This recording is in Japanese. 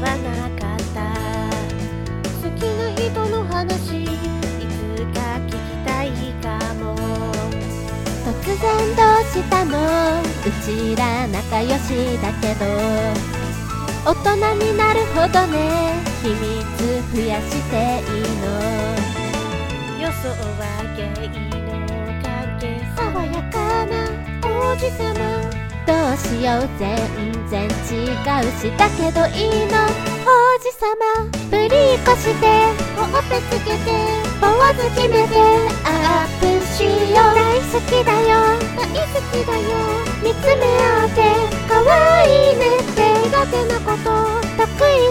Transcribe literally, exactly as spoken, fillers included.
はなかった。好きな人の話いつか聞きたいかも。 突然どうしたの？うちら仲良しだけど大人になるほどね、秘密増やしていいの？ 予想はゲイの関係、爽やかな王子様。 どうしよう全然違うし、だけどいいの王子様。プリーコしてほっぺつけてポーズ決めてアップしよう。大好きだよ大好きだよ。 見つめ合って可愛いねって苦手なこと得意